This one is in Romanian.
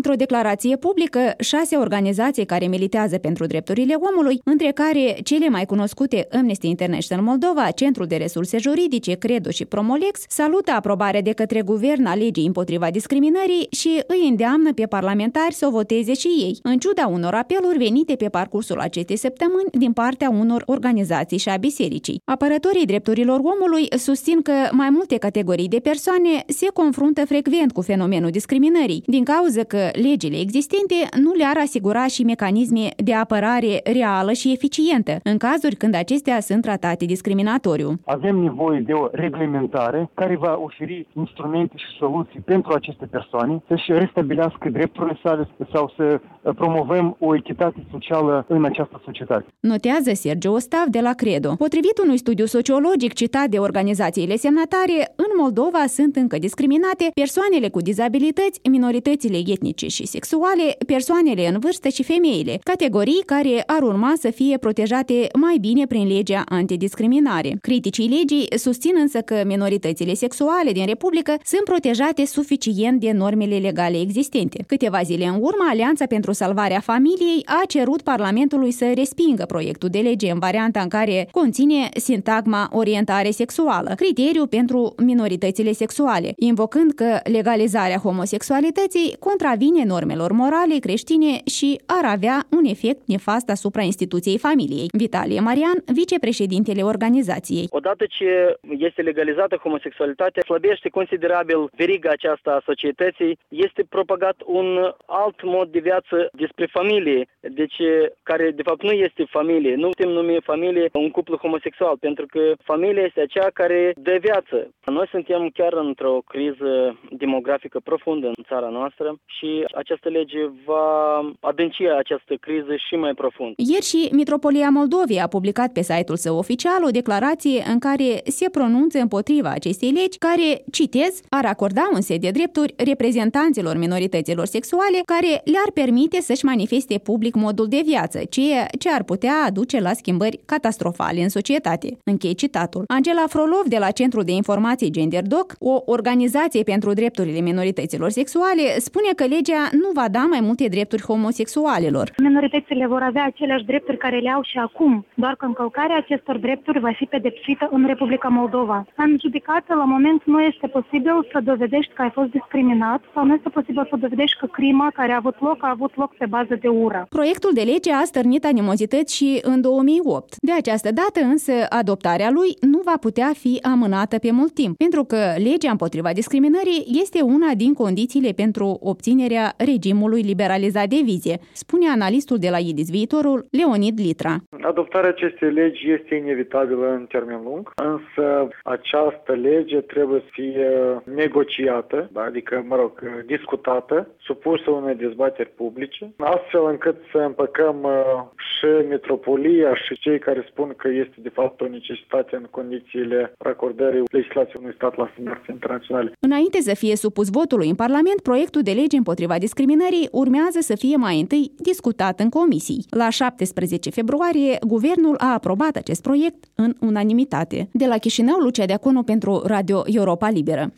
Într-o declarație publică, 6 organizații care militează pentru drepturile omului, între care cele mai cunoscute Amnesty International Moldova, Centrul de Resurse Juridice, Credo și Promolex, salută aprobarea de către guvern a legii împotriva discriminării și îi îndeamnă pe parlamentari să o voteze și ei, în ciuda unor apeluri venite pe parcursul acestei săptămâni din partea unor organizații și a bisericii. Apărătorii drepturilor omului susțin că mai multe categorii de persoane se confruntă frecvent cu fenomenul discriminării, din cauza că legile existente nu le-ar asigura și mecanisme de apărare reală și eficientă, în cazuri când acestea sunt tratate discriminatoriu. Avem nevoie de o reglementare care va oferi instrumente și soluții pentru aceste persoane să-și restabilească drepturile sale sau să promovăm o echitate socială în această societate. Notează Sergiu Ostav de la Credo. Potrivit unui studiu sociologic citat de organizațiile semnatare, în Moldova sunt încă discriminate persoanele cu dizabilități, minoritățile etnice și sexuale, persoanele în vârstă și femeile, categorii care ar urma să fie protejate mai bine prin legea antidiscriminare. Criticii legii susțin însă că minoritățile sexuale din Republică sunt protejate suficient de normele legale existente. Câteva zile în urmă, Alianța pentru Salvarea Familiei a cerut Parlamentului să respingă proiectul de lege în varianta în care conține sintagma orientare sexuală, criteriu pentru minoritățile sexuale, invocând că legalizarea homosexualității contravine normelor morale creștine și ar avea un efect nefast asupra instituției familiei. Vitalie Marian, vicepreședintele organizației. Odată ce este legalizată homosexualitatea, slăbește considerabil veriga aceasta a societății, este propagat un alt mod de viață despre familie, deci care de fapt nu este familie. Nu putem numi familie un cuplu homosexual, pentru că familia este aceea care dă viață. Noi suntem chiar într-o criză demografică profundă în țara noastră și această lege va adânci această criză și mai profund. Ieri și Mitropolia Moldovei a publicat pe site-ul său oficial o declarație în care se pronunță împotriva acestei legi, care, citez, ar acorda un set de drepturi reprezentanților minorităților sexuale care le-ar permite să-și manifeste public modul de viață, ceea ce ar putea aduce la schimbări catastrofale în societate. Închei citatul. Angela Frolov de la Centrul de Informații GenderDoc, o organizație pentru drepturile minorităților sexuale, spune că legea nu va da mai multe drepturi homosexualelor. Minoritățile vor avea aceleași drepturi care le au și acum, doar că încălcarea acestor drepturi va fi pedepsită în Republica Moldova. În judecată, la moment, nu este posibil să dovedești că ai fost discriminat sau nu este posibil să dovedești că crima care a avut loc pe bază de ură. Proiectul de lege a stârnit animozități și în 2008. De această dată însă adoptarea lui nu va putea fi amânată pe mult timp, pentru că legea împotriva discriminării este una din condițiile pentru obținerea regimului liberalizat de vize, spune analistul de la IDIS Viitorul, Leonid Litra. Adoptarea acestei legi este inevitabilă în termen lung, însă această lege trebuie să fie negociată, adică, discutată, supusă unei dezbateri publice, astfel încât să împăcăm și metropolia și cei care spun că este de fapt o necesitate în condițiile racordării legislației unui stat la standarde internaționale. Înainte să fie supus votului în Parlament, proiectul de lege împotriva discriminării urmează să fie mai întâi discutat în comisii. La 17 februarie, guvernul a aprobat acest proiect în unanimitate. De la Chișinău, Lucia Deaconu pentru Radio Europa Liberă.